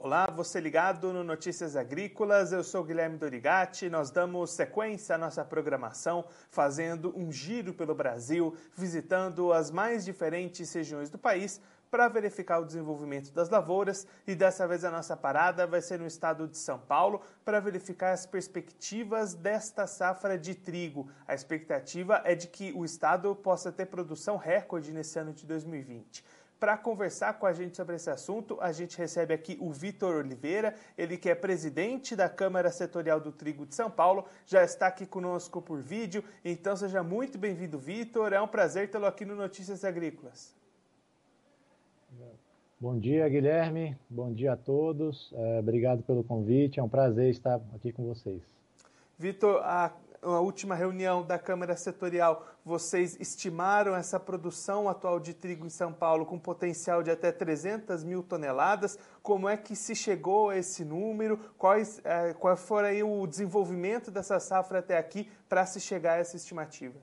Olá, você ligado no Notícias Agrícolas, eu sou Guilherme Dorigatti, nós damos sequência à nossa programação, fazendo um giro pelo Brasil, visitando as mais diferentes regiões do país para verificar o desenvolvimento das lavouras, e dessa vez a nossa parada vai ser no estado de São Paulo para verificar as perspectivas desta safra de trigo. A expectativa é de que o estado possa ter produção recorde nesse ano de 2020. Para conversar com a gente sobre esse assunto, a gente recebe aqui o Vitor Oliveira, ele que é presidente da Câmara Setorial do Trigo de São Paulo, já está aqui conosco por vídeo, então seja muito bem-vindo, Vitor, é um prazer tê-lo aqui no Notícias Agrícolas. Bom dia, Guilherme, bom dia a todos, obrigado pelo convite, é um prazer estar aqui com vocês. Vitor, a última reunião da Câmara Setorial, vocês estimaram essa produção atual de trigo em São Paulo com potencial de até 300 mil toneladas. Como é que se chegou a esse número? Qual foi aí o desenvolvimento dessa safra até aqui para se chegar a essa estimativa?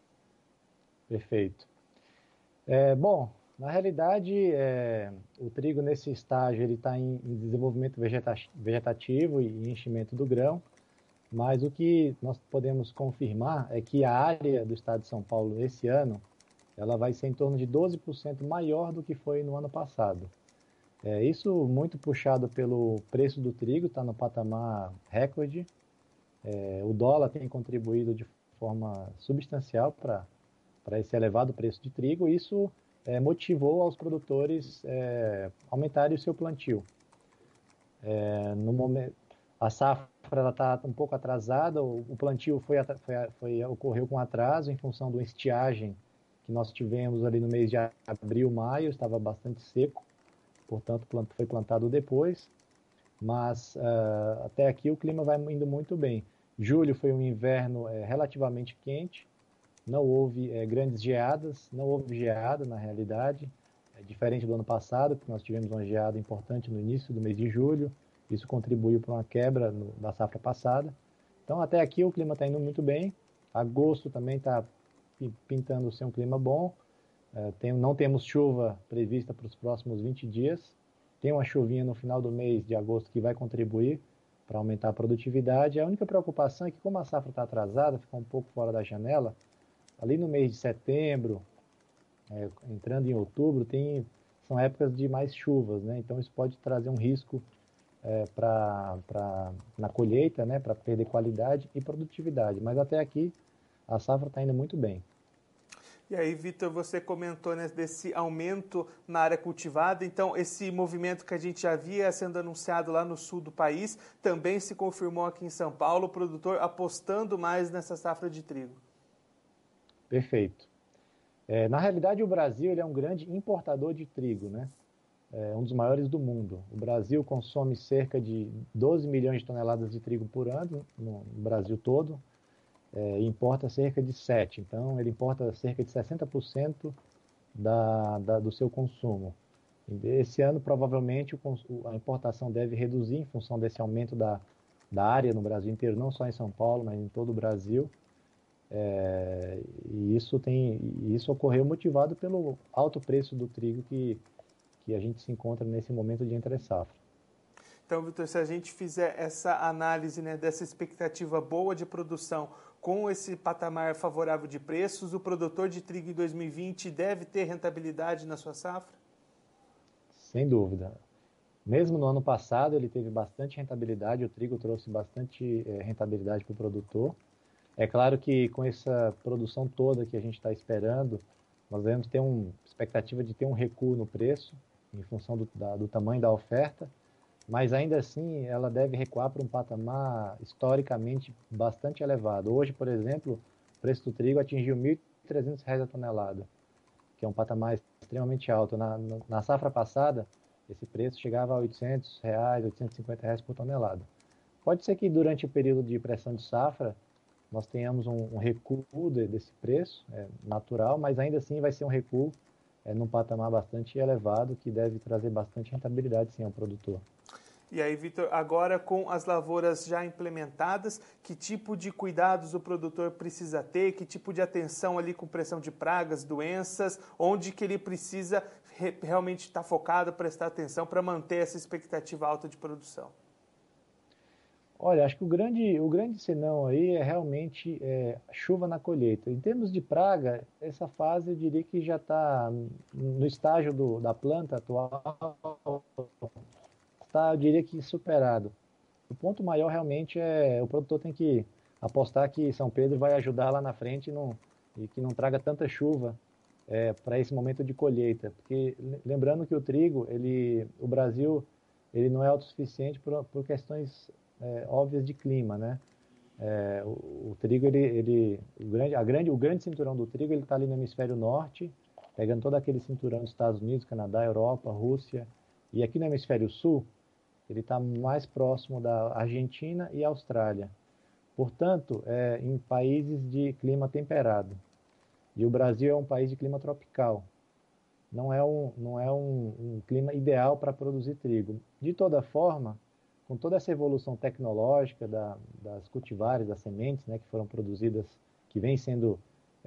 Perfeito. Bom, na realidade, o trigo nesse estágio ele está em desenvolvimento vegetativo e enchimento do grão. Mas o que nós podemos confirmar é que a área do estado de São Paulo esse ano, ela vai ser em torno de 12% maior do que foi no ano passado. Isso muito puxado pelo preço do trigo, está no patamar recorde. O dólar tem contribuído de forma substancial para esse elevado preço de trigo. Isso motivou aos produtores aumentarem o seu plantio. No momento, a safra está um pouco atrasada, o plantio ocorreu com atraso em função da estiagem que nós tivemos ali no mês de abril, maio, estava bastante seco, portanto foi plantado depois, mas até aqui o clima vai indo muito bem. Julho foi um inverno relativamente quente, não houve grandes geadas, não houve geada na realidade, diferente do ano passado, porque nós tivemos uma geada importante no início do mês de julho. Isso contribuiu para uma quebra da safra passada. Então, até aqui o clima está indo muito bem. Agosto também está pintando ser um clima bom. Não temos chuva prevista para os próximos 20 dias. Tem uma chuvinha no final do mês de agosto que vai contribuir para aumentar a produtividade. A única preocupação é que, como a safra está atrasada, fica um pouco fora da janela, ali no mês de setembro, entrando em outubro, são épocas de mais chuvas, né? Então isso pode trazer um risco na colheita, né, para perder qualidade e produtividade. Mas até aqui a safra está indo muito bem. E aí, Vitor, você comentou, né, desse aumento na área cultivada, então esse movimento que a gente já via sendo anunciado lá no sul do país também se confirmou aqui em São Paulo, o produtor apostando mais nessa safra de trigo. Perfeito. Na realidade, o Brasil ele é um grande importador de trigo, né? Um dos maiores do mundo. O Brasil consome cerca de 12 milhões de toneladas de trigo por ano, no Brasil todo, e importa cerca de 7. Então, ele importa cerca de 60% do seu consumo. Esse ano, provavelmente, a importação deve reduzir em função desse aumento da área no Brasil inteiro, não só em São Paulo, mas em todo o Brasil. E isso ocorreu motivado pelo alto preço do trigo que a gente se encontra nesse momento de entre-safra. Então, Vitor, se a gente fizer essa análise, né, dessa expectativa boa de produção com esse patamar favorável de preços, o produtor de trigo em 2020 deve ter rentabilidade na sua safra? Sem dúvida. Mesmo no ano passado ele teve bastante rentabilidade, o trigo trouxe bastante rentabilidade para o produtor. É claro que com essa produção toda que a gente está esperando, nós devemos ter uma expectativa de ter um recuo no preço, em função do tamanho da oferta, mas ainda assim ela deve recuar para um patamar historicamente bastante elevado. Hoje, por exemplo, o preço do trigo atingiu R$ 1.300 a tonelada, que é um patamar extremamente alto. Na safra passada, esse preço chegava a R$ 800, R$ 850 por tonelada. Pode ser que durante o período de pressão de safra, nós tenhamos um recuo desse preço, natural, mas ainda assim vai ser um recuo num patamar bastante elevado, que deve trazer bastante rentabilidade, sim, ao produtor. E aí, Vitor, agora com as lavouras já implementadas, que tipo de cuidados o produtor precisa ter, que tipo de atenção ali com pressão de pragas, doenças, onde que ele precisa realmente está focado, prestar atenção para manter essa expectativa alta de produção? Olha, acho que o grande senão aí é realmente chuva na colheita. Em termos de praga, essa fase eu diria que já está no estágio da planta atual, está, eu diria que superado. O ponto maior realmente é o produtor tem que apostar que São Pedro vai ajudar lá na frente e que não traga tanta chuva para esse momento de colheita, porque lembrando que o trigo, o Brasil, ele não é autossuficiente por questões óbvias de clima, né? O trigo, o grande cinturão do trigo, ele está ali no hemisfério norte, pegando todo aquele cinturão dos Estados Unidos, Canadá, Europa, Rússia, e aqui no hemisfério sul, ele está mais próximo da Argentina e Austrália. Portanto, em países de clima temperado. E o Brasil é um país de clima tropical. Não é um clima ideal para produzir trigo. De toda forma, com toda essa evolução tecnológica das cultivares, das sementes, né, que foram produzidas, que vêm sendo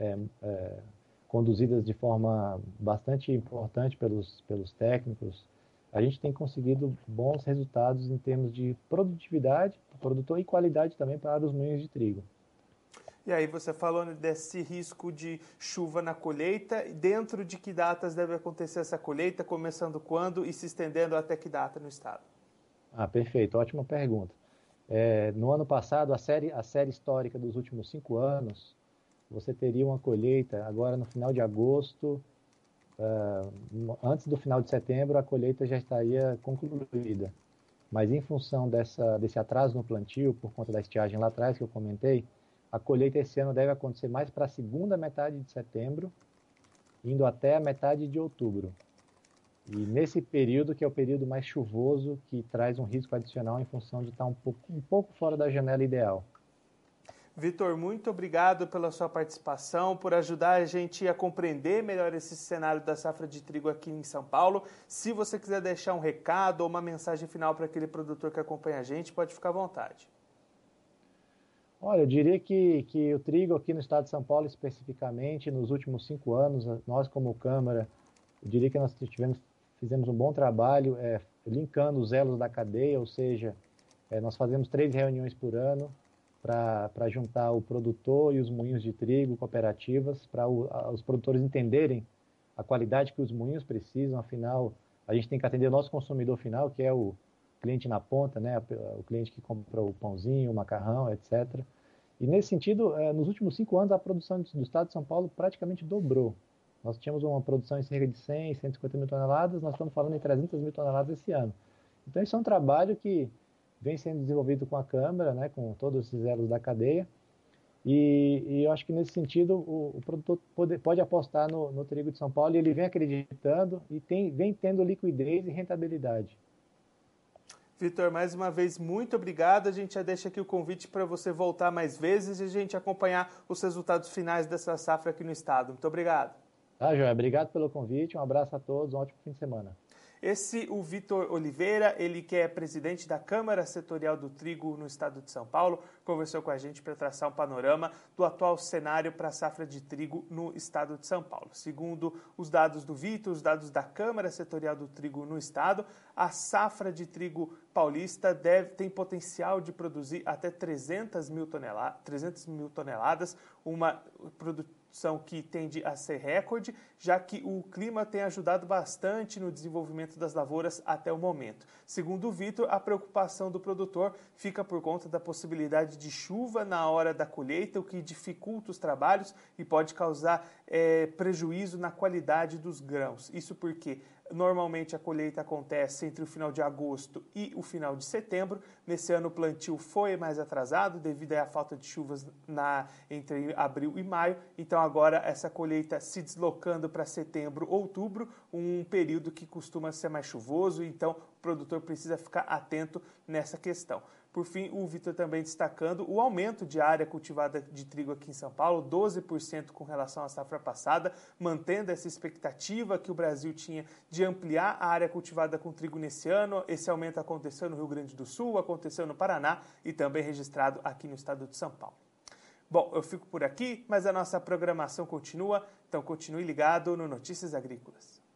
conduzidas de forma bastante importante pelos técnicos, a gente tem conseguido bons resultados em termos de produtividade do produtor e qualidade também para os moinhos de trigo. E aí você falou desse risco de chuva na colheita, dentro de que datas deve acontecer essa colheita, começando quando e se estendendo até que data no estado? Perfeito, ótima pergunta. No ano passado, a série histórica dos últimos 5 anos, você teria uma colheita agora no final de agosto, antes do final de setembro, a colheita já estaria concluída. Mas em função desse atraso no plantio, por conta da estiagem lá atrás que eu comentei, a colheita esse ano deve acontecer mais para a segunda metade de setembro, indo até a metade de outubro. E nesse período, que é o período mais chuvoso, que traz um risco adicional em função de estar um pouco fora da janela ideal. Vitor, muito obrigado pela sua participação, por ajudar a gente a compreender melhor esse cenário da safra de trigo aqui em São Paulo. Se você quiser deixar um recado ou uma mensagem final para aquele produtor que acompanha a gente, pode ficar à vontade. Olha, eu diria que o trigo aqui no estado de São Paulo, especificamente, nos últimos 5 anos, nós como Câmara, eu diria que nós fizemos um bom trabalho linkando os elos da cadeia, ou seja, nós fazemos 3 reuniões por ano para juntar o produtor e os moinhos de trigo, cooperativas, para os produtores entenderem a qualidade que os moinhos precisam. Afinal, a gente tem que atender o nosso consumidor final, que é o cliente na ponta, né? O cliente que compra o pãozinho, o macarrão, etc. E nesse sentido, nos últimos 5 anos, a produção do estado de São Paulo praticamente dobrou. Nós tínhamos uma produção em cerca de 100, 150 mil toneladas, nós estamos falando em 300 mil toneladas esse ano. Então, isso é um trabalho que vem sendo desenvolvido com a Câmara, né, com todos esses elos da cadeia, e eu acho que nesse sentido o produtor pode apostar no trigo de São Paulo, e ele vem acreditando e vem tendo liquidez e rentabilidade. Vitor, mais uma vez, muito obrigado. A gente já deixa aqui o convite para você voltar mais vezes e a gente acompanhar os resultados finais dessa safra aqui no estado. Muito obrigado. Joia, obrigado pelo convite, um abraço a todos, um ótimo fim de semana. O Vitor Oliveira, ele que é presidente da Câmara Setorial do Trigo no estado de São Paulo, conversou com a gente para traçar um panorama do atual cenário para a safra de trigo no estado de São Paulo. Segundo os dados do Vitor, os dados da Câmara Setorial do Trigo no estado, a safra de trigo paulista tem potencial de produzir até 300 mil toneladas, uma produção que tende a ser recorde, já que o clima tem ajudado bastante no desenvolvimento das lavouras até o momento. Segundo o Vitor, a preocupação do produtor fica por conta da possibilidade de chuva na hora da colheita, o que dificulta os trabalhos e pode causar prejuízo na qualidade dos grãos. Isso porque normalmente a colheita acontece entre o final de agosto e o final de setembro. Nesse ano o plantio foi mais atrasado devido à falta de chuvas entre abril e maio. Então agora essa colheita se deslocando para setembro, outubro, um período que costuma ser mais chuvoso. Então o produtor precisa ficar atento nessa questão. Por fim, o Vitor também destacando o aumento de área cultivada de trigo aqui em São Paulo, 12% com relação à safra passada, mantendo essa expectativa que o Brasil tinha de ampliar a área cultivada com trigo nesse ano. Esse aumento aconteceu no Rio Grande do Sul, aconteceu no Paraná e também registrado aqui no estado de São Paulo. Bom, eu fico por aqui, mas a nossa programação continua, então continue ligado no Notícias Agrícolas.